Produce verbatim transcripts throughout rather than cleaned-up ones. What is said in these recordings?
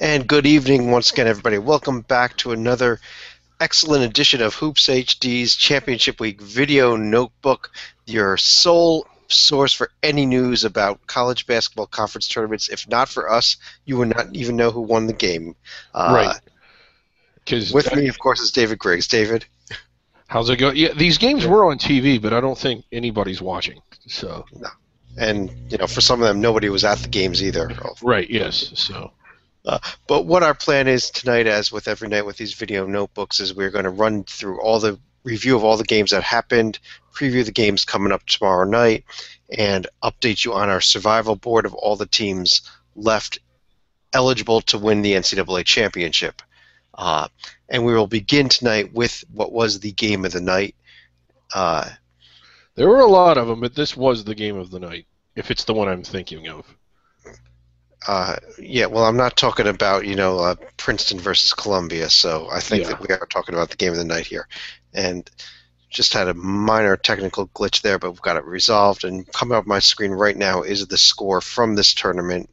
And good evening once again, everybody. Welcome back to another excellent edition of Hoops H D's Championship Week Video Notebook, your sole source for any news about college basketball conference tournaments. If not for us, you would not even know who won the game. Uh, Right. Because with me, of course, is David Griggs. David? how's it go? Yeah, these games Yeah. were on T V, but I don't think anybody's watching. So No. And, you know, for some of them, nobody was at the games either. right, yes. So Uh, but what our plan is tonight, as with every night with these video notebooks, is we're going to run through all the review of all the games that happened, preview the games coming up tomorrow night, and update you on our survival board of all the teams left eligible to win the N C double A championship. Uh, and we will begin tonight with what was the game of the night. Uh, there were a lot of them, but this was the game of the night, if it's the one I'm thinking of. Uh, yeah, well, I'm not talking about, you know, uh, Princeton versus Columbia, so I think Yeah. that we are talking about the game of the night here. And just had a minor technical glitch there, but we've got it resolved. And coming up on my screen right now is the score from this tournament.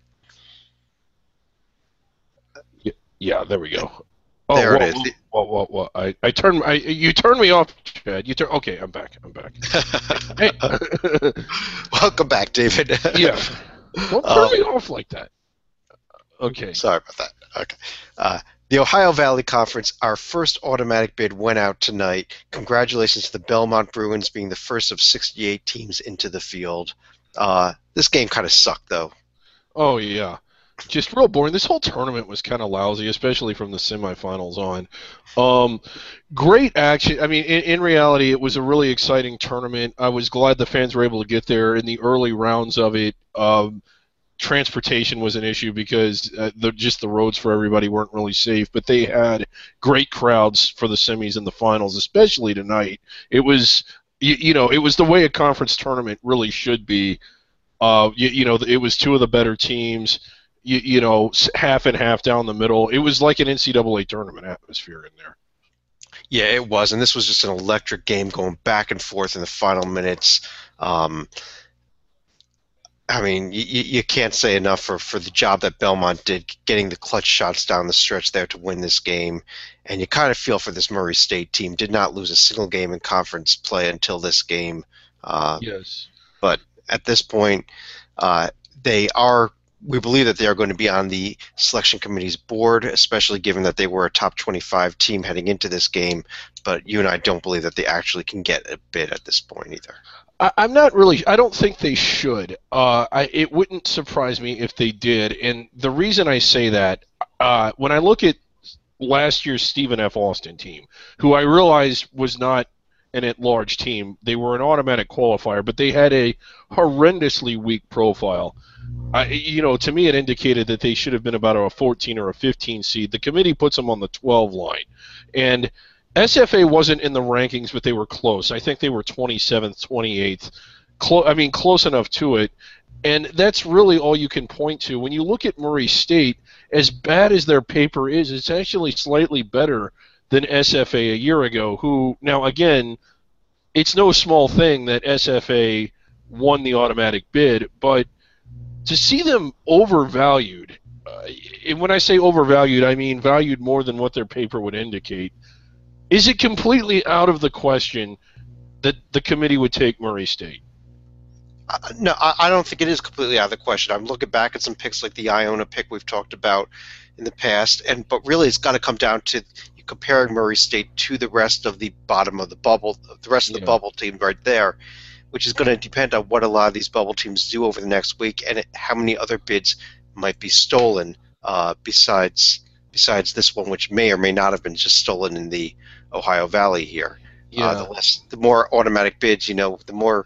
Yeah, there we go. Oh, There what, it is. What, what, what, I, I turned, I, you turned me off, Chad. You turn. Okay, I'm back. I'm back. Hey. Welcome back, David. Yeah. Don't turn Um, me off like that. Okay. Sorry about that. Okay. Uh, the Ohio Valley Conference, our first automatic bid went out tonight. Congratulations to the Belmont Bruins being the first of sixty-eight teams into the field. Uh, this game kind of sucked, though. Oh yeah, just real boring. This whole tournament was kind of lousy, especially from the semifinals on. Um, great action. I mean, in, in reality, it was a really exciting tournament. I was glad the fans were able to get there in the early rounds of it. Um, transportation was an issue because uh, the, just the roads for everybody weren't really safe, but they had great crowds for the semis and the finals, especially tonight. It was, you, you know, it was the way a conference tournament really should be. Uh, you, you know, it was two of the better teams. You, you know, half and half down the middle. It was like an N C double A tournament atmosphere in there. Yeah, it was, and this was just an electric game going back and forth in the final minutes. Um, I mean, you, you can't say enough for, for the job that Belmont did, getting the clutch shots down the stretch there to win this game. And you kind of feel for this Murray State team. Did not lose a single game in conference play until this game. Uh, Yes. but at this point, uh, they are. We believe that they are going to be on the selection committee's board, especially given that they were a top twenty-five team heading into this game. But you and I don't believe that they actually can get a bid at this point either. I, I'm not really. I don't think they should. Uh, I, it wouldn't surprise me if they did. And the reason I say that, uh, when I look at last year's Stephen F. Austin team, who I realize was not an at-large team, they were an automatic qualifier, but they had a horrendously weak profile. I, you know, to me, it indicated that they should have been about a fourteen or a fifteen seed. The committee puts them on the twelve line, and S F A wasn't in the rankings, but they were close. I think they were twenty-seventh, twenty-eighth. Clo- I mean, close enough to it. And that's really all you can point to. When you look at Murray State, as bad as their paper is, it's actually slightly better than S F A a year ago, who, now again, it's no small thing that S F A won the automatic bid, but to see them overvalued, uh, and when I say overvalued, I mean valued more than what their paper would indicate. Is it completely out of the question that the committee would take Murray State? Uh, no, I, I don't think it is completely out of the question. I'm looking back at some picks like the Iona pick we've talked about in the past, and but really it's got to come down to comparing Murray State to the rest of the bottom of the bubble, the rest of the Yeah. bubble team right there, which is going to depend on what a lot of these bubble teams do over the next week and how many other bids might be stolen uh, besides besides this one, which may or may not have been just stolen in the Ohio Valley here. Yeah. Uh, the less, the more automatic bids, you know, the more,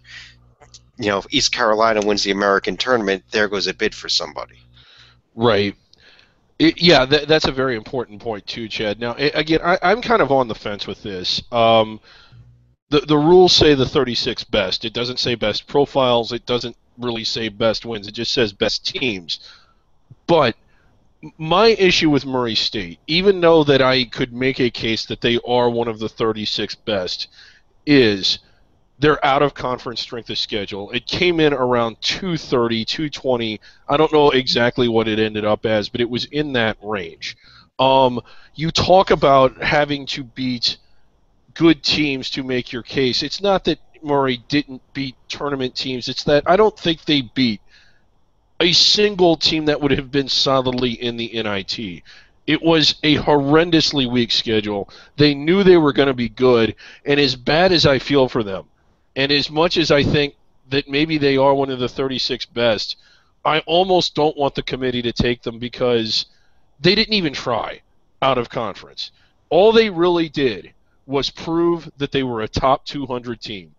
you know, if East Carolina wins the American tournament, there goes a bid for somebody. Right. It, yeah, that, that's a very important point too, Chad. Now, it, again, I, I'm kind of on the fence with this. Um, the the rules say the thirty-six best. It doesn't say best profiles. It doesn't really say best wins. It just says best teams. But my issue with Murray State, even though that I could make a case that they are one of the thirty-six best, is their out-of-conference strength of schedule. It came in around two thirty, two twenty. I don't know exactly what it ended up as, but it was in that range. Um, you talk about having to beat good teams to make your case. It's not that Murray didn't beat tournament teams. It's that I don't think they beat a single team that would have been solidly in the N I T. It was a horrendously weak schedule. They knew they were going to be good, and as bad as I feel for them, and as much as I think that maybe they are one of the thirty-six best, I almost don't want the committee to take them because they didn't even try out of conference. All they really did was prove that they were a top two hundred team.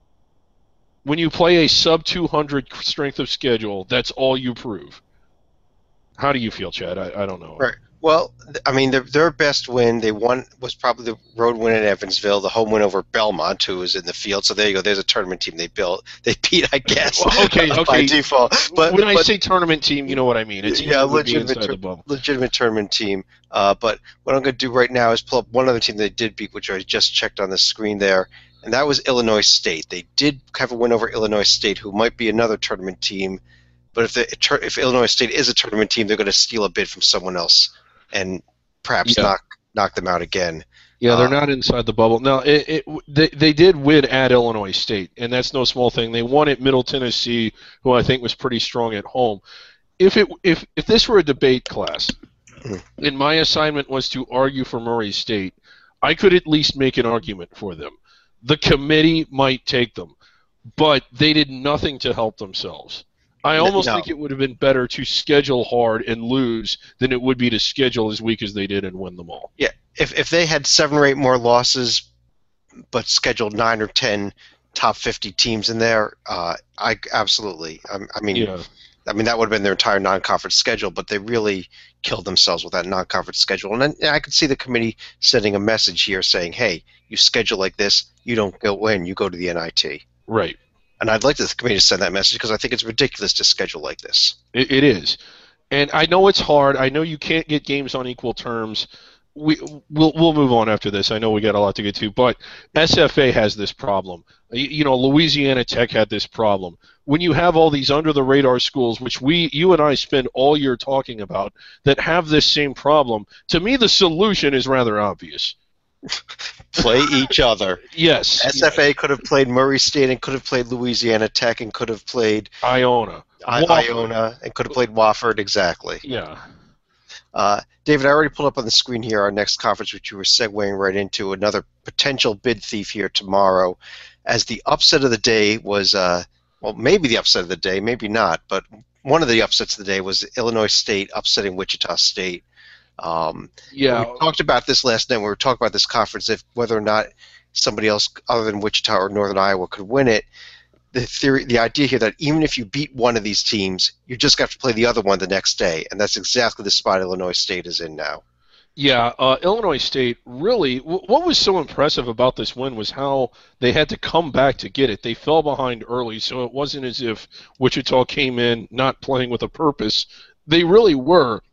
When you play a sub two hundred strength of schedule, that's all you prove. How do you feel, Chad? I, I don't know. Right. Well, I mean, their, their best win, they won, was probably the road win in Evansville, the home win over Belmont, who was in the field. So there you go. There's a tournament team they built. They beat, I guess, well, okay, okay. by default. But when I but, say tournament team, you know what I mean. It's yeah, legitimate, tur- the legitimate tournament team. Uh, but what I'm going to do right now is pull up one other team they did beat, which I just checked on the screen there, and that was Illinois State. They did have a win over Illinois State, who might be another tournament team. But if the, if Illinois State is a tournament team, they're going to steal a bid from someone else and perhaps yeah. knock knock them out again. Yeah, they're uh, not inside the bubble. Now, it, it, they, they did win at Illinois State, and that's no small thing. They won at Middle Tennessee, who I think was pretty strong at home. If it if if this were a debate class, and my assignment was to argue for Murray State, I could at least make an argument for them. The committee might take them, but they did nothing to help themselves. I almost no. think it would have been better to schedule hard and lose than it would be to schedule as weak as they did and win them all. Yeah, if if they had seven or eight more losses, but scheduled nine or ten top fifty teams in there, uh, I absolutely. I, I mean, yeah. I mean that would have been their entire non-conference schedule, but they really killed themselves with that non-conference schedule. And then yeah, I could see the committee sending a message here saying, "Hey, you schedule like this, you don't go in, you go to the N I T." Right. And I'd like the committee to send that message because I think it's ridiculous to schedule like this. It, it is. And I know it's hard. I know you can't get games on equal terms. We, we'll, we'll move on after this. I know we got a lot to get to. But S F A has this problem. You, you know, Louisiana Tech had this problem. When you have all these under-the-radar schools, which we, you and I spend all year talking about, that have this same problem, to me the solution is rather obvious. Play each other. Yes. S F A yes. could have played Murray State and could have played Louisiana Tech and could have played Iona. I- Iona and could have played Wofford, exactly. Yeah. Uh, David, I already pulled up on the screen here our next conference, which you were segueing right into, another potential bid thief here tomorrow, as the upset of the day was, uh, well, maybe the upset of the day, maybe not, but one of the upsets of the day was Illinois State upsetting Wichita State. Um, yeah, we talked about this last night. We were talking about this conference, if whether or not somebody else other than Wichita or Northern Iowa could win it. The theory, the idea here that even if you beat one of these teams, you just have to play the other one the next day, and that's exactly the spot Illinois State is in now. Yeah, uh, Illinois State really. W- what was so impressive about this win was how they had to come back to get it. They fell behind early, so it wasn't as if Wichita came in not playing with a purpose. They really were.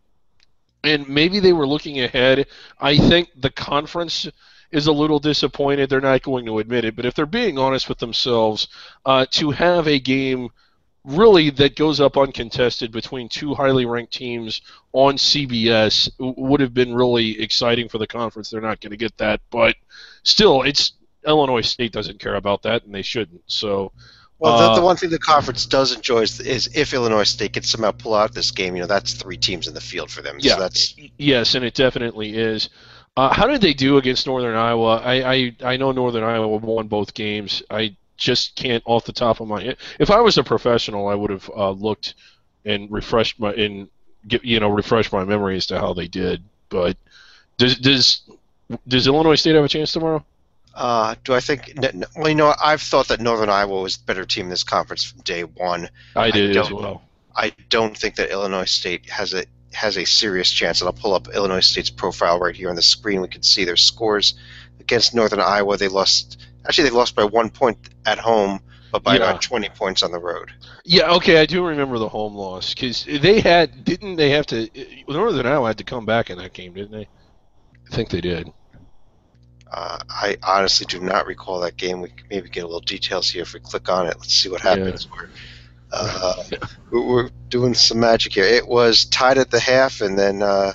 And maybe they were looking ahead. I think the conference is a little disappointed. They're not going to admit it. But if they're being honest with themselves, uh, to have a game really that goes up uncontested between two highly ranked teams on C B S would have been really exciting for the conference. They're not going to get that. But still, it's Illinois State doesn't care about that, and they shouldn't. So. Well, the, the one thing the conference does enjoy is, is if Illinois State can somehow pull out this game, you know, that's three teams in the field for them. Yeah, so that's... yes, and it definitely is. Uh, how did they do against Northern Iowa? I, I I know Northern Iowa won both games. I just can't off the top of my head. If I was a professional, I would have uh, looked and refreshed my and get, you know refreshed my memory as to how they did. But does does does Illinois State have a chance tomorrow? Uh, do I think? Well, you know, I've thought that Northern Iowa was the better team in this conference from day one. I did I as well. I don't think that Illinois State has a has a serious chance. And I'll pull up Illinois State's profile right here on the screen. We can see their scores against Northern Iowa. They lost. Actually, they lost by one point at home, but by yeah. about twenty points on the road. Yeah. Okay, I do remember the home loss because they had didn't they have to? Northern Iowa had to come back in that game, didn't they? I think they did. Uh, I honestly do not recall that game. We can maybe get a little details here if we click on it. Let's see what Yeah. happens. We're, uh, we're we're doing some magic here. It was tied at the half, and then uh,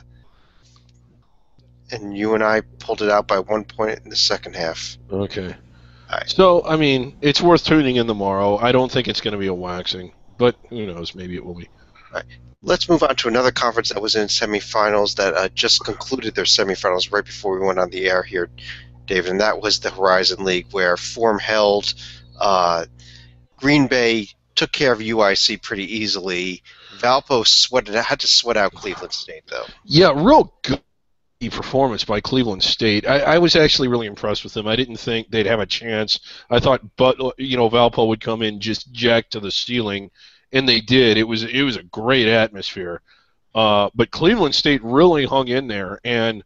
and you and I pulled it out by one point in the second half. Okay. All right. So, I mean, it's worth tuning in tomorrow. I don't think it's going to be a waxing, but who knows? Maybe it will be. All right. Let's move on to another conference that was in semifinals that uh, just concluded their semifinals right before we went on the air here, David, and that was the Horizon League, where form held. Uh, Green Bay took care of U I C pretty easily. Valpo sweated, had to sweat out Cleveland State, though. Yeah, real good performance by Cleveland State. I, I was actually really impressed with them. I didn't think they'd have a chance. I thought, but you know, Valpo would come in just jacked to the ceiling, and they did. It was it was a great atmosphere. Uh, but Cleveland State really hung in there, and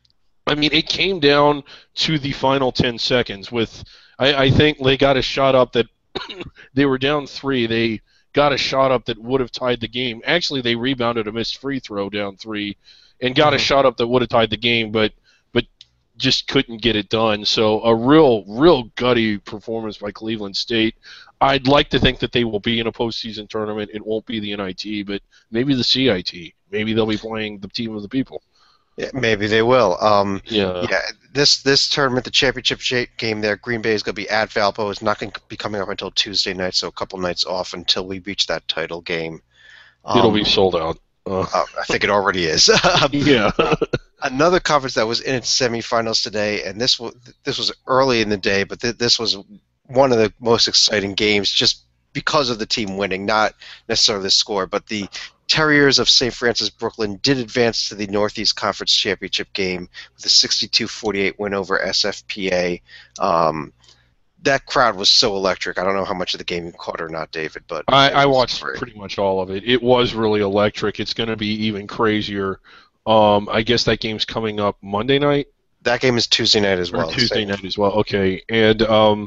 I mean, it came down to the final ten seconds. With I, I think they got a shot up that they were down three. They got a shot up that would have tied the game. Actually, they rebounded a missed free throw down three, and got mm-hmm. a shot up that would have tied the game, but but just couldn't get it done. So a real real gutty performance by Cleveland State. I'd like to think that they will be in a postseason tournament. It won't be the N I T, but maybe the C I T. Maybe they'll be playing the team of the people. Yeah, maybe they will. Um, yeah. Yeah. This this tournament, the championship game there, Green Bay is going to be at Valpo. It's not going to be coming up until Tuesday night, so a couple nights off until we reach that title game. Um, It'll be sold out. Uh. Uh, I think it already is. yeah. Another conference that was in its semifinals today, and this was this was early in the day, but th- this was one of the most exciting games just because of the team winning, not necessarily the score, but the Terriers of Saint Francis Brooklyn did advance to the Northeast Conference Championship game with a sixty-two forty-eight win over S F P A. Um, that crowd was so electric. I don't know how much of the game you caught or not, David, but I, I watched great. pretty much all of it. It was really electric. It's going to be even crazier. Um, I guess that game's coming up Monday night. That game is Tuesday night as well. Or Tuesday night as well. Okay, and um,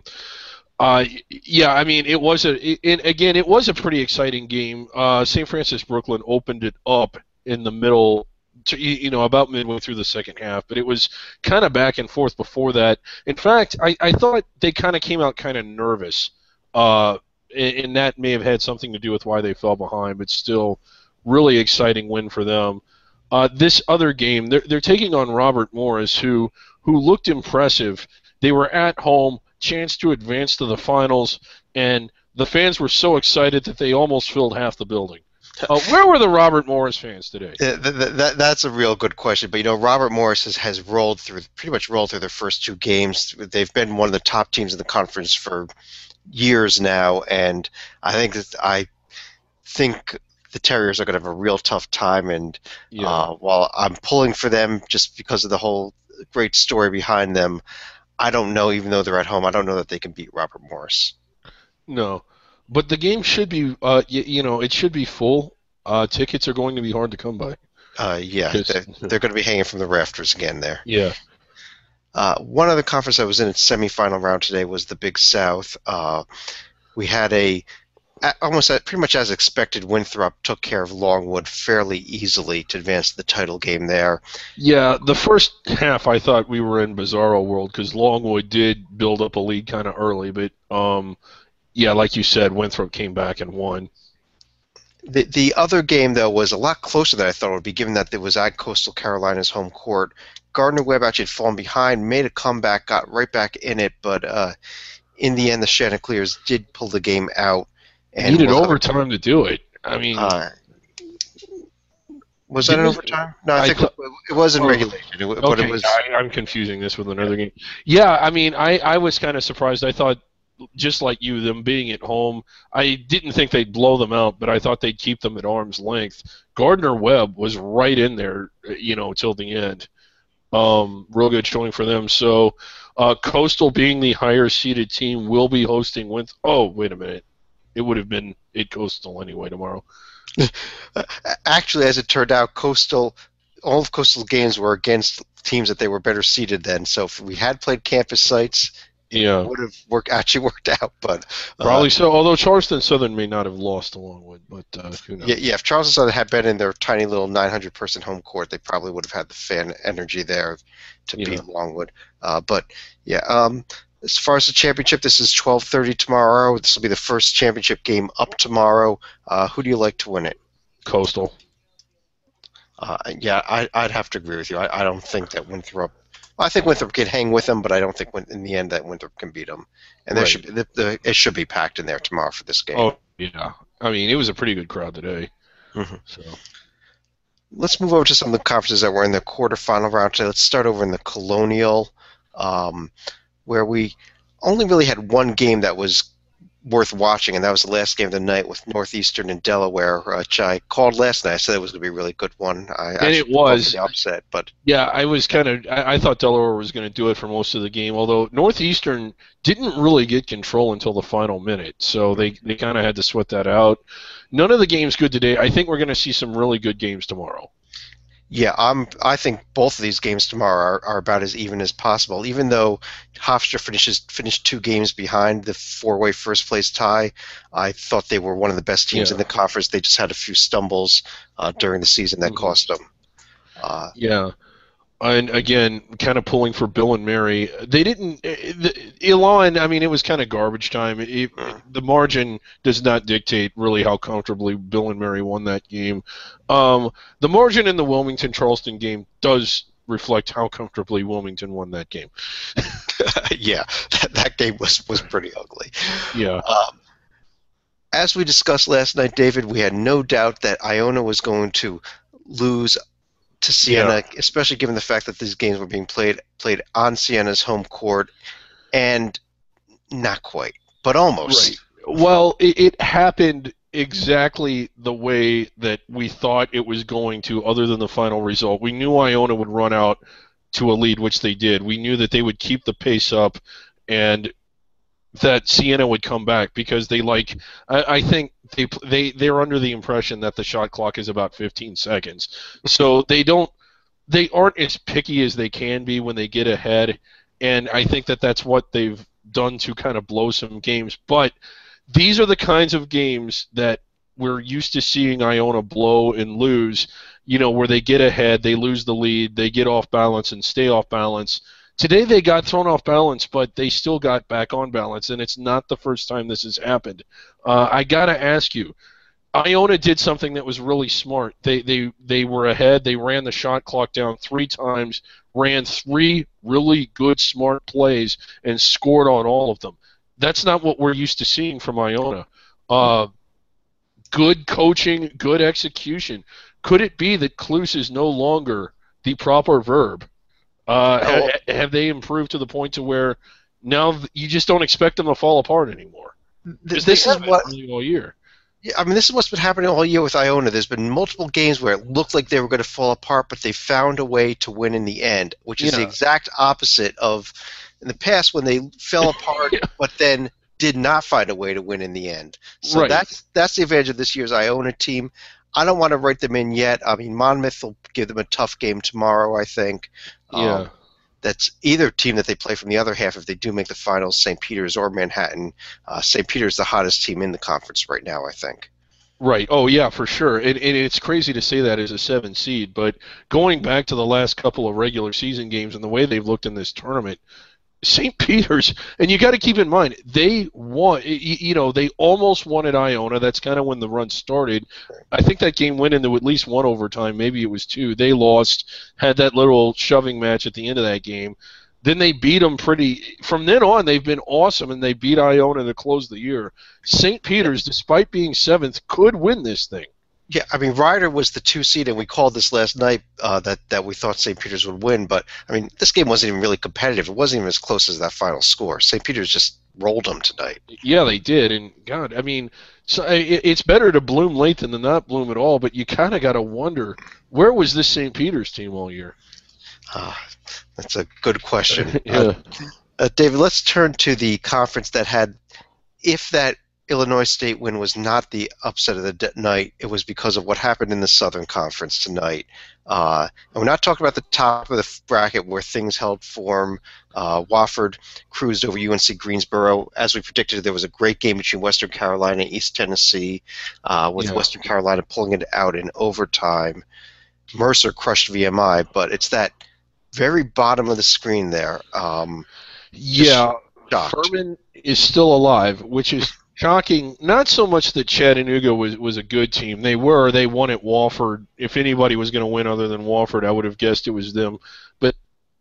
uh, yeah, I mean, it was a. It, again, it was a pretty exciting game. Uh, Saint Francis Brooklyn opened it up in the middle, to, you know, about midway through the second half, but it was kind of back and forth before that. In fact, I, I thought they kind of came out kind of nervous, uh, and, and that may have had something to do with why they fell behind. But still, really exciting win for them. Uh, this other game, they're, they're taking on Robert Morris, who who looked impressive. They were at home, chance to advance to the finals, and the fans were so excited that they almost filled half the building. Uh, where were the Robert Morris fans today? Yeah, that, that, that's a real good question. But, you know, Robert Morris has, has rolled through, pretty much rolled through their first two games. They've been one of the top teams in the conference for years now, and I think that I think the Terriers are going to have a real tough time. And yeah. uh, while I'm pulling for them just because of the whole great story behind them, I don't know, even though they're at home, I don't know that they can beat Robert Morris. No. But the game should be, uh, you, you know, it should be full. Uh, tickets are going to be hard to come by. Uh, yeah, they're, they're going to be hanging from the rafters again there. Yeah. Uh, one other conference that was in its semifinal round today was the Big South. Uh, we had a, almost a, pretty much as expected, Winthrop took care of Longwood fairly easily to advance to the title game there. Yeah, the first half I thought we were in bizarro world because Longwood did build up a lead kind of early, but um, yeah, like you said, Winthrop came back and won. The the other game, though, was a lot closer than I thought it would be, given that it was at Coastal Carolina's home court. Gardner-Webb actually had fallen behind, made a comeback, got right back in it, but uh, in the end, the Chanticleers did pull the game out. And needed overtime to do it. I mean, uh, was that an overtime? No, I, I think th- it was in oh, regulation. It, but okay, it was. I, I'm confusing this with another game. Yeah, I mean, I, I was kind of surprised. I thought, just like you, them being at home, I didn't think they'd blow them out, but I thought they'd keep them at arm's length. Gardner-Webb was right in there, you know, till the end. Um, real good showing for them. So, uh, Coastal, being the higher seeded team, will be hosting Winthrop. Oh, wait a minute. It would have been at Coastal anyway tomorrow. Actually, as it turned out, Coastal, all of Coastal's games were against teams that they were better seeded than. So if we had played campus sites, Yeah. would have work actually worked out. But uh, Probably so. Although Charleston Southern may not have lost along with, but uh, who knows? yeah, yeah, if Charleston Southern had been in their tiny little nine hundred person home court, they probably would have had the fan energy there to Yeah. beat Longwood. Uh, but yeah, um, as far as the championship, this is twelve thirty tomorrow. This will be the first championship game up tomorrow. Uh, who do you like to win it? Coastal. Uh, yeah, I, I'd have to agree with you. I, I don't think that Winthrop. I think Winthrop can hang with them, but I don't think in the end that Winthrop can beat them. And there Right. should be, the, the, it should be packed in there tomorrow for this game. Oh yeah. I mean, it was a pretty good crowd today. Mhm. So. Let's move over to some of the conferences that were in the quarterfinal round today. Let's start over in the Colonial, um, where we only really had one game that was worth watching, and that was the last game of the night with Northeastern and Delaware, which I called last night. I said it was going to be a really good one. I And actually it was. called for the upset, but Yeah, I was kind of. I, I thought Delaware was going to do it for most of the game, although Northeastern didn't really get control until the final minute, so they they kind of had to sweat that out. None of the games good today. I think we're going to see some really good games tomorrow. yeah, I'm. I think both of these games tomorrow are, are about as even as possible. Even though Hofstra finishes finished two games behind the four-way first-place tie, I thought they were one of the best teams Yeah. in the conference. They just had a few stumbles uh, during the season that Mhm. cost them. Uh, Yeah. And again, kind of pulling for Bill and Mary. They didn't. eh, The, Elon, I mean, it was kind of garbage time. It, it, the margin does not dictate really how comfortably Bill and Mary won that game. Um, the margin in the Wilmington Charleston game does reflect how comfortably Wilmington won that game. yeah, that, that game was, was pretty ugly. Yeah. Um, as we discussed last night, David, we had no doubt that Iona was going to lose to Siena, Yeah. especially given the fact that these games were being played played on Siena's home court, and not quite, but almost. Right. Well, it, it happened exactly the way that we thought it was going to, other than the final result. We knew Iona would run out to a lead, which they did. We knew that they would keep the pace up and that Siena would come back because they like I, I think they they they're under the impression that the shot clock is about fifteen seconds. So they don't they aren't as picky as they can be when they get ahead, and I think that that's what they've done to kind of blow some games. But these are the kinds of games that we're used to seeing Iona blow and lose, you know, where they get ahead, they lose the lead, they get off balance and stay off balance. Today they got thrown off balance, but they still got back on balance, and it's not the first time this has happened. Uh, I got to ask you, Iona did something that was really smart. They, they, they were ahead. They ran the shot clock down three times, ran three really good, smart plays, and scored on all of them. That's not what we're used to seeing from Iona. Uh, good coaching, good execution. Could it be that Cluse is no longer the proper verb? Uh, Oh. ha- have they improved to the point to where now you just don't expect them to fall apart anymore? Th- They This is haven't what really all year. Yeah, I mean, this is what's been happening all year with Iona. There's been multiple games where it looked like they were going to fall apart, but they found a way to win in the end, which is the Yeah. exact opposite of in the past when they fell apart, Yeah. but then did not find a way to win in the end. So Right. that's that's the advantage of this year's Iona team. I don't want to write them in yet. I mean, Monmouth will give them a tough game tomorrow, I think. Yeah. Um, that's either team that they play from the other half if they do make the finals, Saint Peter's or Manhattan. Uh, Saint Peter's the hottest team in the conference right now, I think. Right. Oh, yeah, for sure. And, and it's crazy to say that as a seven seed, but going back to the last couple of regular season games and the way they've looked in this tournament, Saint Peter's, and you got to keep in mind, they won, y- you know, they almost won at Iona. That's kind of when the run started. I think that game went into at least one overtime. Maybe it was two. They lost, had that little shoving match at the end of that game. Then they beat them pretty. From then on, they've been awesome, and they beat Iona to close the year. Saint Peter's, despite being seventh, could win this thing. Yeah, I mean, Ryder was the two seed, and we called this last night uh, that that we thought Saint Peter's would win. But I mean, this game wasn't even really competitive. It wasn't even as close as that final score. Saint Peter's just rolled them tonight. Yeah, they did, and God, I mean, so it, it's better to bloom late than to not bloom at all. But you kind of got to wonder, where was this Saint Peter's team all year? Uh, that's a good question. Yeah. Uh, uh, David, let's turn to the conference that had, if that Illinois State win was not the upset of the de- night. It was because of what happened in the Southern Conference tonight. Uh, and we're not talking about the top of the bracket where things held form. Uh, Wofford cruised over U N C Greensboro. As we predicted, there was a great game between Western Carolina and East Tennessee, uh, with Yeah. Western Carolina pulling it out in overtime. Mercer crushed V M I, but it's that very bottom of the screen there. Um, Yeah, shocked. Furman is still alive, which is shocking. Not so much that Chattanooga was, was a good team. They were. They won at Wofford. If anybody was going to win other than Wofford, I would have guessed it was them. But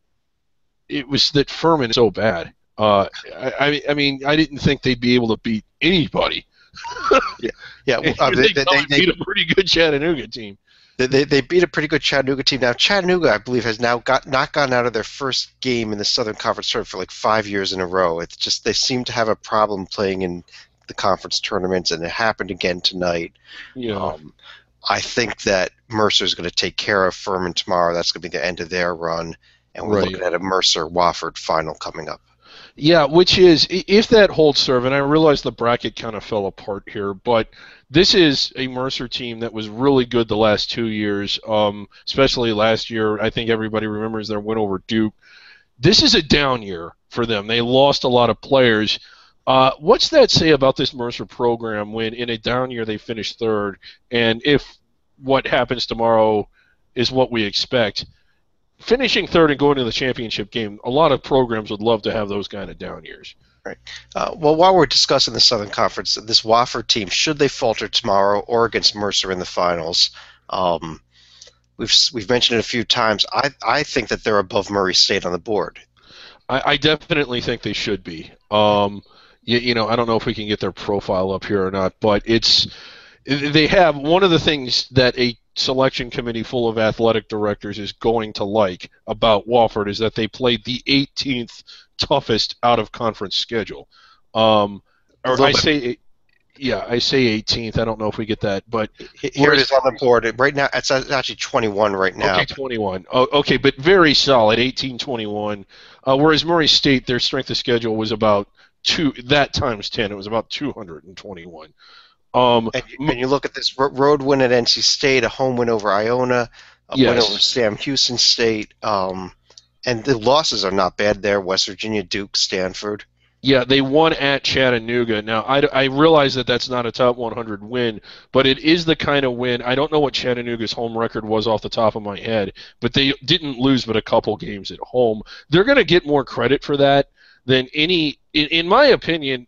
it was that Furman is so bad. Uh, I, I, I mean, I didn't think they'd be able to beat anybody. yeah, yeah. And Uh, they, they, they, they, they, beat a pretty good Chattanooga team. They, they, they beat a pretty good Chattanooga team. Now, Chattanooga, I believe, has now got not gotten out of their first game in the Southern Conference tournament for like five years in a row. It's just they seem to have a problem playing in the conference tournaments, and it happened again tonight. Yeah. Um, I think that Mercer's going to take care of Furman tomorrow. That's going to be the end of their run, and we're Right. looking at a Mercer-Wofford final coming up. Yeah, which is, i- if that holds serve, and I realize the bracket kind of fell apart here, but this is a Mercer team that was really good the last two years, um, especially last year. I think everybody remembers their win over Duke. This is a down year for them. They lost a lot of players. Uh, what's that say about this Mercer program when in a down year they finish third, and if what happens tomorrow is what we expect, finishing third and going to the championship game, a lot of programs would love to have those kind of down years. Right. Uh, well, while we're discussing the Southern Conference, this Wofford team, should they falter tomorrow or against Mercer in the finals, um, we've we've mentioned it a few times. I I think that they're above Murray State on the board. I, I definitely think they should be. Um, you, you know, I don't know if we can get their profile up here or not, but it's they have one of the things that a selection committee full of athletic directors is going to like about Wofford is that they played the eighteenth toughest out of conference schedule. Um, or I say, yeah, I say eighteenth. I don't know if we get that, but here it is on the board right now. It's actually twenty-one right now. Okay, twenty-one. Oh, okay, but very solid, eighteen twenty-one. Uh, whereas Murray State, their strength of schedule was about two. That times ten, it was about two hundred twenty-one. Um, and, and you look at this road win at N C State, a home win over Iona, a yes. win over Sam Houston State, um, and the losses are not bad there. West Virginia, Duke, Stanford. Yeah, they won at Chattanooga. Now, I, I realize that that's not a top one hundred win, but it is the kind of win. I don't know what Chattanooga's home record was off the top of my head, but they didn't lose but a couple games at home. They're going to get more credit for that than any, in, in my opinion.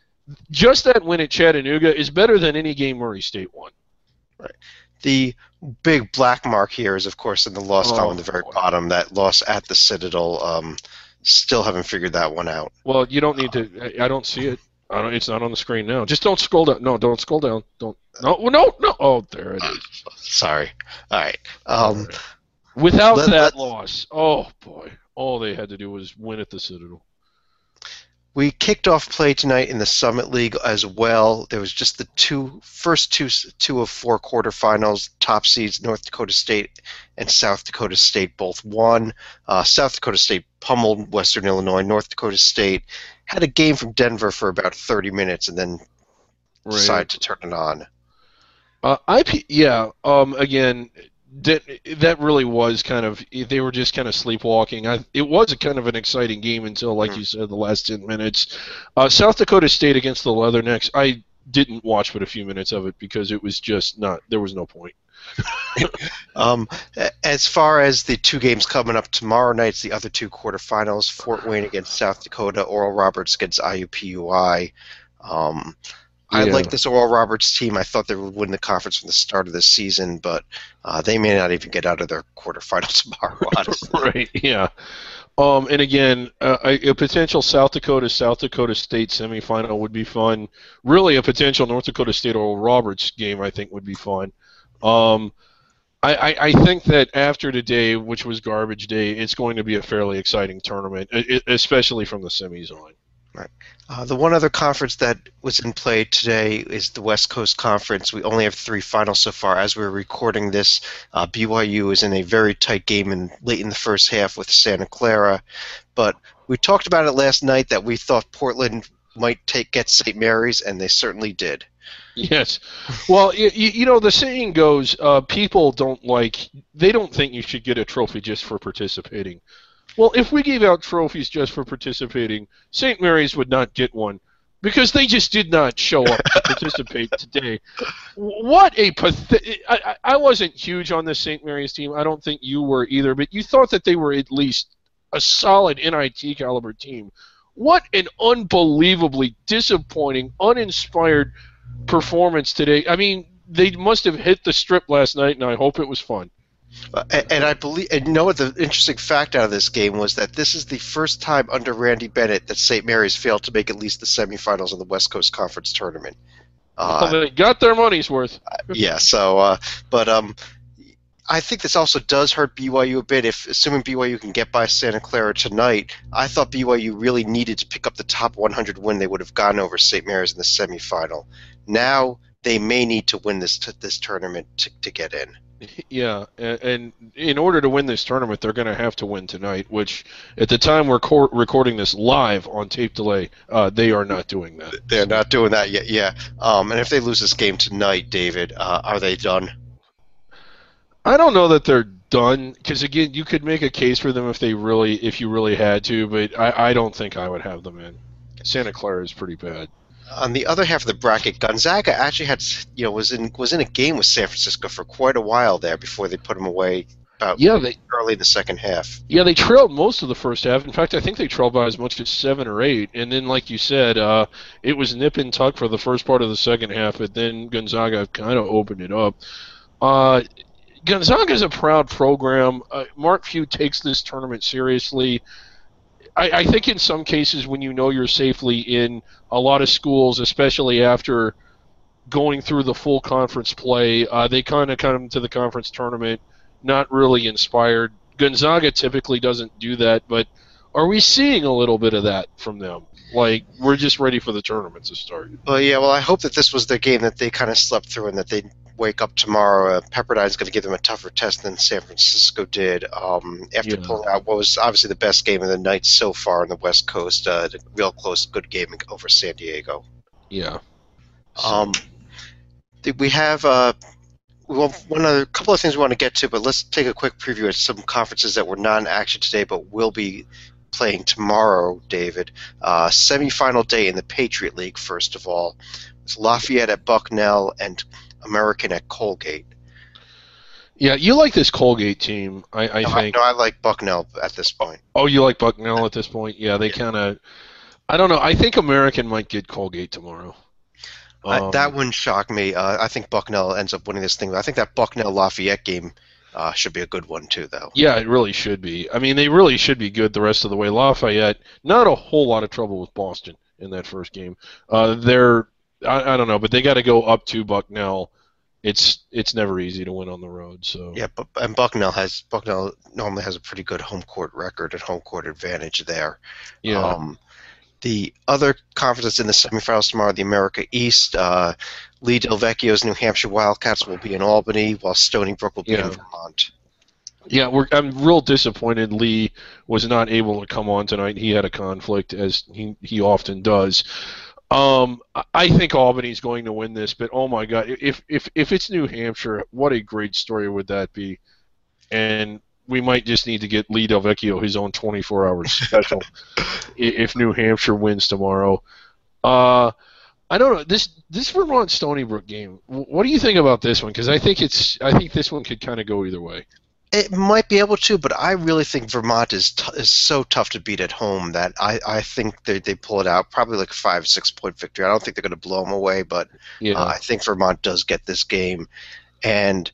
Just that win at Chattanooga is better than any game Murray State won. Right. The big black mark here is, of course, in the loss Oh, column at the very boy. bottom. That loss at the Citadel. Um, still haven't figured that one out. Well, you don't need to. I I don't see it. I don't, it's not on the screen now. Just don't scroll down. No, don't scroll down. Don't. No, no, no. Oh, there it is. Sorry. All right. Um, All right. Without let- that let's- loss, oh boy, all they had to do was win at the Citadel. We kicked off play tonight in the Summit League as well. There was just the two first two two of four quarterfinals. Top seeds North Dakota State and South Dakota State both won. Uh, South Dakota State pummeled Western Illinois. North Dakota State had a game from Denver for about thirty minutes and then decided to turn it on. Uh, I P, yeah. Um, again, that that really was kind of they were just kind of sleepwalking. I, it was a kind of an exciting game until, like Mm. you said, the last ten minutes. Uh, South Dakota State against the Leathernecks. I didn't watch but a few minutes of it because it was just not. There was no point. Um, a- as far as the two games coming up tomorrow night's the other two quarterfinals, Fort Wayne against South Dakota, Oral Roberts against I U P U I. Um, I Yeah. like this Oral Roberts team. I thought they would win the conference from the start of the season, but uh, they may not even get out of their quarterfinal tomorrow, honestly. Right. Yeah. Um, and again, uh, a, a potential South Dakota South Dakota State semifinal would be fun. Really, a potential North Dakota State Oral Roberts game I think would be fun. Um, I, I, I think that after today, which was garbage day, it's going to be a fairly exciting tournament, e- e- especially from the semis on. Uh, the one other conference that was in play today is the West Coast Conference. We only have three finals so far. As we're recording this, uh, B Y U is in a very tight game in, late in the first half with Santa Clara. But we talked about it last night that we thought Portland might take get Saint Mary's, and they certainly did. Yes. Well, you, you know, the saying goes, uh, people don't like, they don't think you should get a trophy just for participating. Well, if we gave out trophies just for participating, Saint Mary's would not get one because they just did not show up to participate today. What a pathetic... I, I wasn't huge on the Saint Mary's team. I don't think you were either, but you thought that they were at least a solid N I T caliber team. What an unbelievably disappointing, uninspired performance today. I mean, they must have hit the strip last night, and I hope it was fun. Uh, and, and I believe, and you know what the interesting fact out of this game was that this is the first time under Randy Bennett that Saint Mary's failed to make at least the semifinals of the West Coast Conference tournament. Uh, well, they got their money's worth. yeah. So, uh, but um, I think this also does hurt B Y U a bit. If assuming B Y U can get by Santa Clara tonight, I thought B Y U really needed to pick up the top one hundred win. They would have gone over Saint Mary's in the semifinal. Now they may need to win this t- this tournament to, to get in. Yeah, and, and in order to win this tournament, they're going to have to win tonight, which at the time we're co- recording this live on tape delay, uh, they are not doing that. They're not doing that yet, yeah. Um, and if they lose this game tonight, David, uh, are they done? I don't know that they're done, because again, you could make a case for them if they really, if you really had to, but I, I don't think I would have them in. Santa Clara is pretty bad. On the other half of the bracket, Gonzaga actually had, you know, was in was in a game with San Francisco for quite a while there before they put them away. About yeah, they, early in the second half. Yeah, they trailed most of the first half. In fact, I think they trailed by as much as seven or eight. And then, like you said, uh, it was nip and tuck for the first part of the second half, but then Gonzaga kind of opened it up. Uh, Gonzaga is a proud program. Uh, Mark Few takes this tournament seriously. I, I think in some cases when you know you're safely in, a lot of schools, especially after going through the full conference play, uh, they kind of come to the conference tournament not really inspired. Gonzaga typically doesn't do that, but are we seeing a little bit of that from them? Like, we're just ready for the tournament to start. Well, yeah, well, I hope that this was their game that they kind of slept through and that they wake up tomorrow. Uh, Pepperdine's going to give them a tougher test than San Francisco did um, after Yeah. pulling out what was obviously the best game of the night so far on the West Coast. Uh, a real close, good game over San Diego. Yeah. Um, th- we have uh, we want one other couple of things we want to get to, but let's take a quick preview of some conferences that were not in action today but will be playing tomorrow, David. Uh, semifinal day in the Patriot League, first of all. It's Lafayette at Bucknell and American at Colgate. Yeah, you like this Colgate team, I, I no, think. I, no, I like Bucknell at this point. Oh, you like Bucknell at this point? Yeah, they kind of... I don't know. I think American might get Colgate tomorrow. Um, I, that wouldn't shock me. Uh, I think Bucknell ends up winning this thing. I think that Bucknell-Lafayette game uh, should be a good one, too, though. Yeah, it really should be. I mean, they really should be good the rest of the way. Lafayette, not a whole lot of trouble with Boston in that first game. Uh, they're... I, I don't know, but they got to go up to Bucknell. It's it's never easy to win on the road. So Yeah, but and Bucknell has Bucknell normally has a pretty good home court record and home court advantage there. yeah, Um, the other conferences in the semifinals tomorrow, the America East, uh, Lee Delvecchio's New Hampshire Wildcats will be in Albany, while Stony Brook will be Yeah. in Vermont. yeah. We're I'm real disappointed. Lee was not able to come on tonight. He had a conflict, as he he often does. Um, I- I think Albany's going to win this, but oh my God, if if if it's New Hampshire, what a great story would that be? And we might just need to get Lee Delvecchio his own twenty-four hour special i- if New Hampshire wins tomorrow. Uh, I don't know this this Vermont Stony Brook game. wh- What do you think about this one? Because I think it's I think this one could kind of go either way. It might be able to, but I really think Vermont is t- is so tough to beat at home that I, I think they they pull it out, probably like a five six point victory. I don't think they're going to blow them away, but Yeah, uh, I think Vermont does get this game, and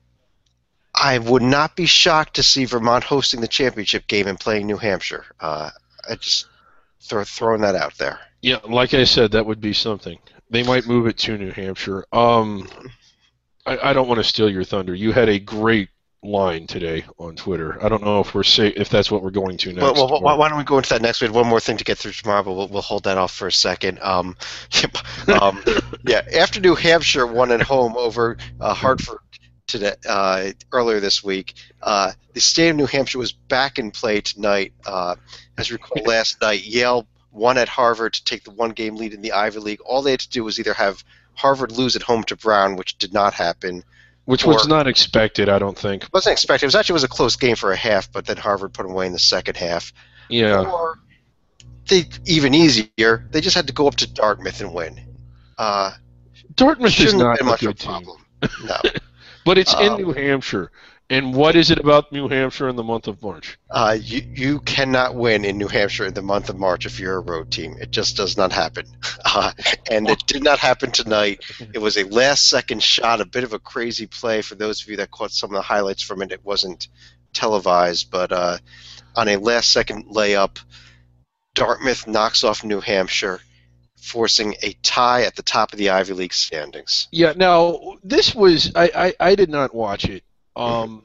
I would not be shocked to see Vermont hosting the championship game and playing New Hampshire. Uh, I just throw throwing that out there. yeah. Like I said, that would be something. They might move it to New Hampshire. Um, I, I don't want to steal your thunder. You had a great line today on Twitter. I don't know if we're say if that's what we're going to next. Well, well, why, or- why don't we go into that next? We had one more thing to get through tomorrow, but we'll, we'll hold that off for a second. Um, um, yeah, after New Hampshire won at home over uh, Hartford today, uh, earlier this week, uh, the state of New Hampshire was back in play tonight. Uh, as we recall, last night, Yale one at Harvard to take the one-game lead in the Ivy League. All they had to do was either have Harvard lose at home to Brown, which did not happen. Which or, was not expected, I don't think. Wasn't expected. It was actually it was a close game for a half, but then Harvard put them away in the second half. Yeah. Or they even easier, they just had to go up to Dartmouth and win. Uh, Dartmouth is not a much good of a problem. No. But it's um, in New Hampshire. And what is it about New Hampshire in the month of March? Uh, you, you cannot win in New Hampshire in the month of March if you're a road team. It just does not happen. Uh, and it did not happen tonight. It was a last-second shot, a bit of a crazy play. For those of you that caught some of the highlights from it, it wasn't televised. But uh, on a last-second layup, Dartmouth knocks off New Hampshire, forcing a tie at the top of the Ivy League standings. Yeah, now, this was – I, I I did not watch it. Um,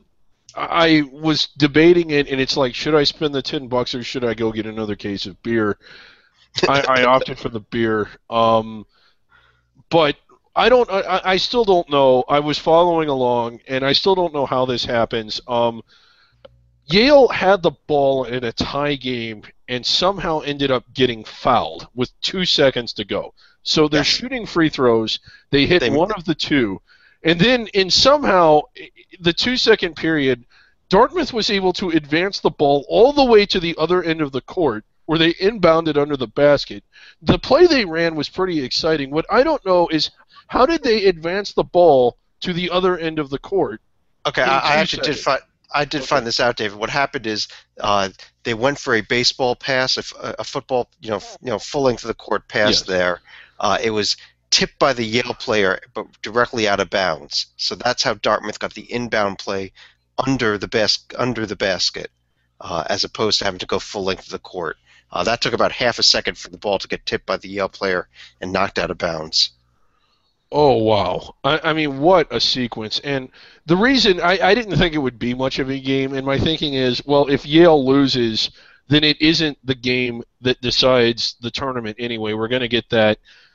I was debating it, and it's like, should I spend the ten bucks or should I go get another case of beer? I, I opted for the beer. Um, but I don't. I, I still don't know. I was following along, and I still don't know how this happens. Um, Yale had the ball in a tie game and somehow ended up getting fouled with two seconds to go. So they're yes. shooting free throws. They hit they, one of the two. And then in somehow the two-second period, Dartmouth was able to advance the ball all the way to the other end of the court where they inbounded under the basket. The play they ran was pretty exciting. What I don't know is how did they advance the ball to the other end of the court? Okay, I, I actually seconds? did find I did okay. find this out, David. What happened is uh, they went for a baseball pass, a, a football, you know, f- you know, full length of the court pass yes. there. Uh, it was tipped by the Yale player, but directly out of bounds. So that's how Dartmouth got the inbound play under the bas- under the basket, uh, as opposed to having to go full length of the court. Uh, that took about half a second for the ball to get tipped by the Yale player and knocked out of bounds. Oh, wow. I, I mean, what a sequence. And the reason I, I didn't think it would be much of a game, and my thinking is, well, if Yale loses, then it isn't the game that decides the tournament anyway. We're going to get that.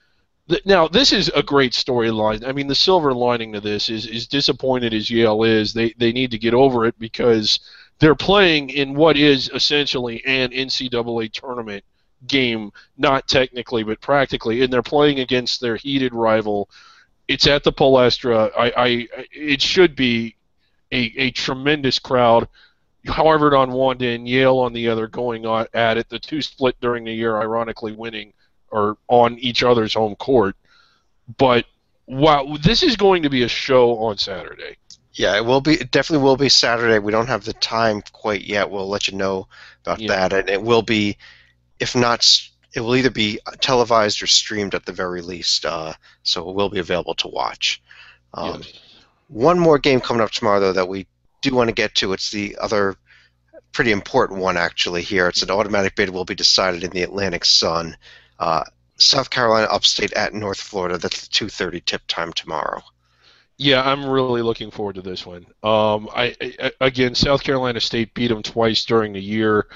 Now, this is a great storyline. I mean, the silver lining to this is, is disappointed as Yale is, they, they need to get over it because they're playing in what is essentially an N C double A tournament game, not technically but practically, and they're playing against their heated rival. It's at the Palestra. I, I it should be a, a tremendous crowd. Harvard on one end, Yale on the other, going on at it. The two split during the year, ironically winning or on each other's home court. But wow, this is going to be a show on Saturday. Yeah, it will be. It definitely will be Saturday. We don't have the time quite yet. We'll let you know about yeah. that, and it will be. If not, it will either be televised or streamed at the very least, uh, so it will be available to watch. Um, yes. One more game coming up tomorrow, though, that we do want to get to. It's the other pretty important one, actually, here. It's an automatic bid will be decided in the Atlantic Sun. Uh, South Carolina Upstate at North Florida. That's the two thirty tip time tomorrow. Yeah, I'm really looking forward to this one. Um, I, I Again, South Carolina State beat them twice during the year.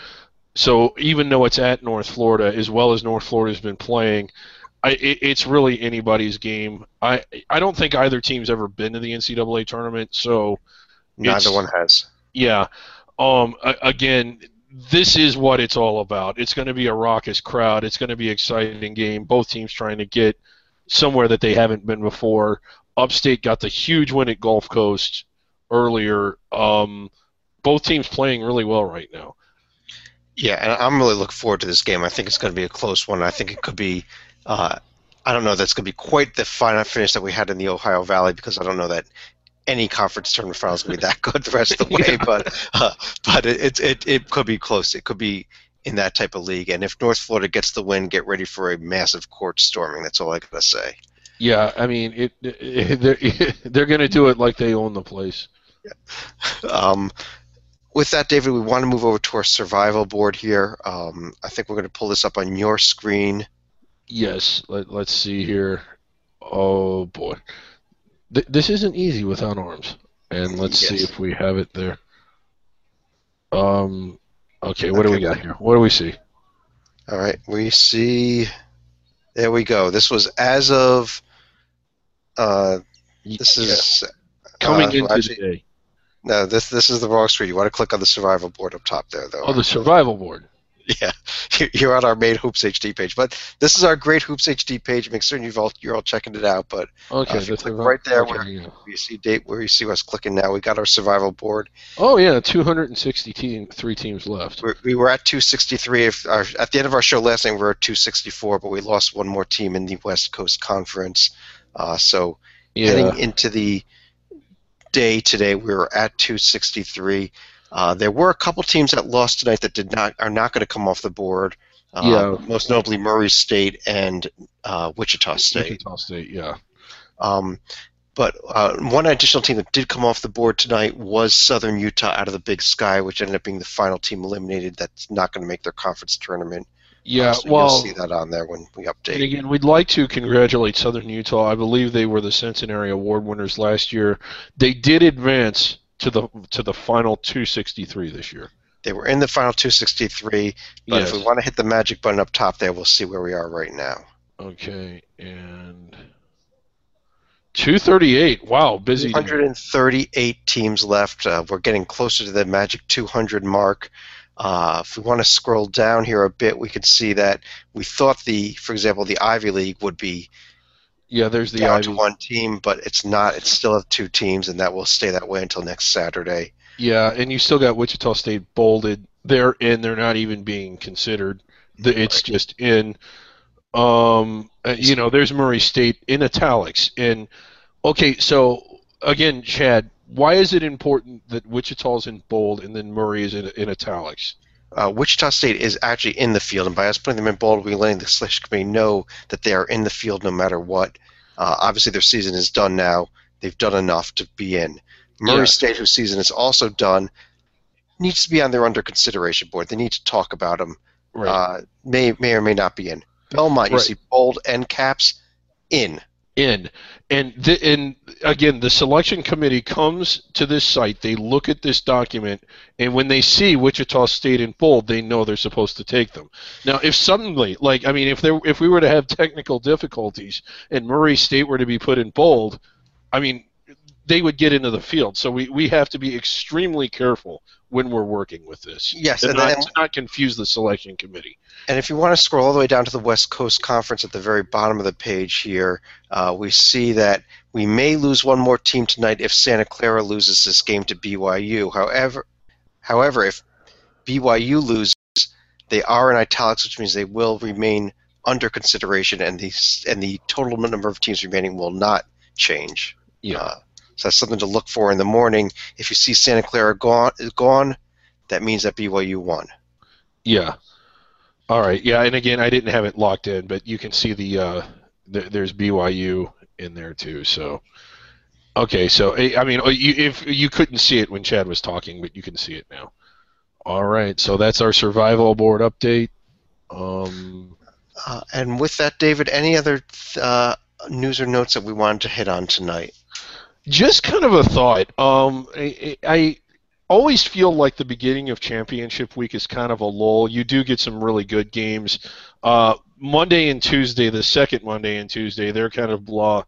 So even though it's at North Florida, as well as North Florida's been playing, I, it, it's really anybody's game. I I don't think either team's ever been to the N C double A tournament, so neither one has. Yeah. Um. Again, this is what it's all about. It's going to be a raucous crowd. It's going to be an exciting game. Both teams trying to get somewhere that they haven't been before. Upstate got the huge win at Gulf Coast earlier. Um. Both teams playing really well right now. Yeah, and I'm really looking forward to this game. I think it's going to be a close one. I think it could be, uh, I don't know that's going to be quite the final finish that we had in the Ohio Valley because I don't know that any conference tournament final is going to be that good the rest of the way, yeah. but uh, but it, it, it could be close. It could be in that type of league. And if North Florida gets the win, get ready for a massive court storming. That's all I got to say. Yeah, I mean, it, it, they're, they're going to do it like they own the place. Yeah. Um. With that, David, we want to move over to our survival board here. Um, I think we're going to pull this up on your screen. Yes. Let, let's see here. Oh, boy. Th- this isn't easy without arms. And let's yes. see if we have it there. Um. Okay, what okay. do we got here? What do we see? All right, we see... There we go. This was as of... Uh, this is... Yeah. Coming uh, into actually, today. No, this this is the wrong screen. You want to click on the survival board up top there, though. Oh, the survival board. Yeah, you're on our main Hoops H D page, but this is our great Hoops H D page. Make certain you've all you're all checking it out. But uh, Okay, if you this click is right there okay. where Yeah. you see date where you see us clicking now, we got our survival board. Oh yeah, two hundred sixty team, three teams left. We're, we were at two sixty-three. If our, at the end of our show last night, we were at two sixty-four, but we lost one more team in the West Coast Conference. Uh, so Yeah. heading into the day today, we were at two sixty-three. Uh, there were a couple teams that lost tonight that did not are not going to come off the board. Uh, Yeah. Most notably Murray State and uh, Wichita State. Wichita State, yeah. Um, but uh, one additional team that did come off the board tonight was Southern Utah out of the Big Sky, which ended up being the final team eliminated. That's not going to make their conference tournament. Yeah, uh, so well, you'll see that on there when we update. And again, we'd like to congratulate Southern Utah. I believe they were the Centenary Award winners last year. They did advance to the to the final two sixty-three this year. They were in the final two sixty-three, but Yes. if we want to hit the magic button up top there, we'll see where we are right now. Okay, and two thirty-eight. Wow, busy. two hundred thirty-eight teams left. Uh, we're getting closer to the magic two hundred mark. Uh, if we want to scroll down here a bit, we can see that we thought the, for example, the Ivy League would be Yeah, there's the down Ivy. to one team, but it's not. It's still at two teams, and that will stay that way until next Saturday. Yeah, and you still got Wichita State bolded. They're in. They're not even being considered. The- It's just in. Um, uh, you know, there's Murray State in italics. And okay, so again, Chad, why is it important that Wichita's in bold and then Murray is in, in italics? Uh, Wichita State is actually in the field, and by us putting them in bold, we're letting the selection committee know that they are in the field no matter what. Uh, obviously, their season is done now. They've done enough to be in. Murray Yes. State, whose season is also done, needs to be on their under consideration board. They need to talk about them. Right. Uh, may may or may not be in. Belmont, you Right. see bold end caps, in. in and the, and again, the selection committee comes to this site, they look at this document, and when they see Wichita State in bold, they know they're supposed to take them. Now, if suddenly, like, I mean, if there if we were to have technical difficulties and Murray State were to be put in bold, I mean, they would get into the field. So we, we have to be extremely careful when we're working with this. Yes, and and not, then- to not confuse the selection committee. And if you want to scroll all the way down to the West Coast Conference at the very bottom of the page here, uh, we see that we may lose one more team tonight if Santa Clara loses this game to B Y U. However, however, if B Y U loses, they are in italics, which means they will remain under consideration, and the and the total number of teams remaining will not change. Yeah. Uh, so that's something to look for in the morning. If you see Santa Clara gone, is gone, that means that B Y U won. Yeah. All right. Yeah, and again, I didn't have it locked in, but you can see the uh, th- there's B Y U in there too. So, okay. So I I mean, you, if you couldn't see it when Chad was talking, but you can see it now. All right. So that's our survival board update. Um, Uh, and with that, David, any other uh, news or notes that we wanted to hit on tonight? just kind of a thought. Um, I, I always feel like the beginning of championship week is kind of a lull. You do get some really good games. Uh, Monday and Tuesday, the second Monday and Tuesday, they're kind of blah.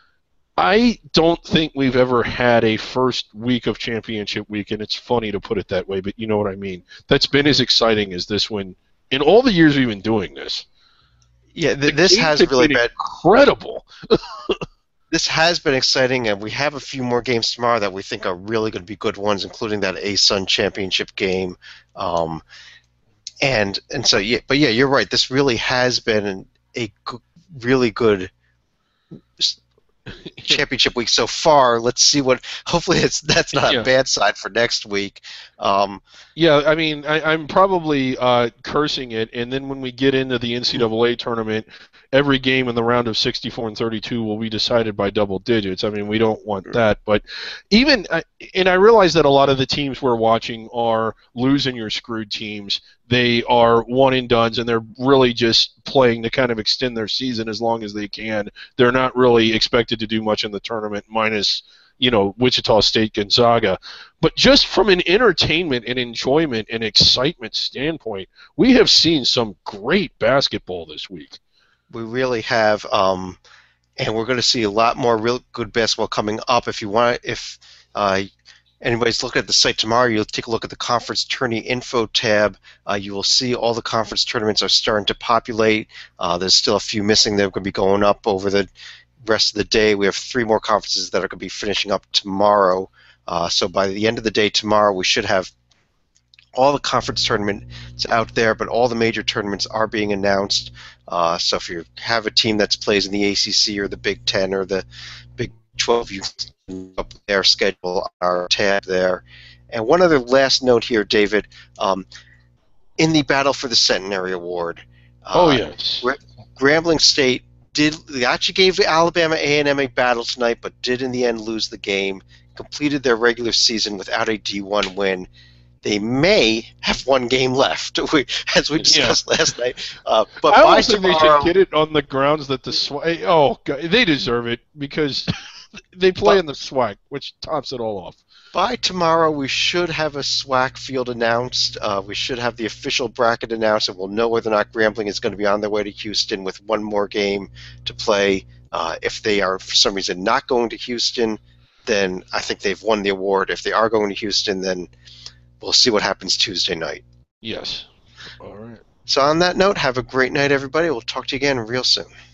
I don't think we've ever had a first week of championship week, and it's funny to put it that way, but you know what I mean. That's been as exciting as this one in all the years we've been doing this. Yeah, th- The this games has have really been been incredible. this has been exciting, and we have a few more games tomorrow that we think are really going to be good ones, including that A-Sun championship game. Um, and and so yeah, but yeah, you're right. This really has been a g- really good s- championship week so far. Let's see what. Hopefully, it's that's not Yeah. a bad sign for next week. Um, Yeah, I mean, I, I'm probably uh, cursing it, and then when we get into the N C double A tournament, every game in the round of sixty-four and thirty-two will be decided by double digits. I mean, we don't want that, but even, uh, and I realize that a lot of the teams we're watching are losing your screwed teams. They are one and dones, and they're really just playing to kind of extend their season as long as they can. They're not really expected to do much in the tournament, minus, you know, Wichita State, Gonzaga. But just from an entertainment and enjoyment and excitement standpoint, we have seen some great basketball this week. We really have, um, and we're going to see a lot more real good basketball coming up. If you want, if uh, anybody's looking at the site tomorrow, you'll take a look at the conference tourney info tab. Uh, you will see all the conference tournaments are starting to populate. Uh, there's still a few missing that are going to be going up over the rest of the day. We have three more conferences that are going to be finishing up tomorrow. Uh, so by the end of the day tomorrow, we should have all the conference tournaments out there, but all the major tournaments are being announced. Uh, so if you have a team that plays in the A C C or the Big Ten or the Big twelve, you can up their schedule on our tab there. And one other last note here, David. Um, in the battle for the Centenary Award, Oh, uh, yes. Gra- Grambling State did they actually gave Alabama A and M a battle tonight, but did in the end lose the game. Completed their regular season without a D one win. They may have one game left, we, as we discussed Yeah. last night. Uh, but I by don't think they tomorrow, should get it on the grounds that the SWAC. Oh, God, they deserve it because they play But- in the SWAC, which tops it all off. by tomorrow, we should have a SWAC field announced. Uh, we should have the official bracket announced, and we'll know whether or not Grambling is going to be on their way to Houston with one more game to play. Uh, if they are, for some reason, not going to Houston, then I think they've won the award. If they are going to Houston, then we'll see what happens Tuesday night. Yes. All right. So on that note, have a great night, everybody. We'll talk to you again real soon.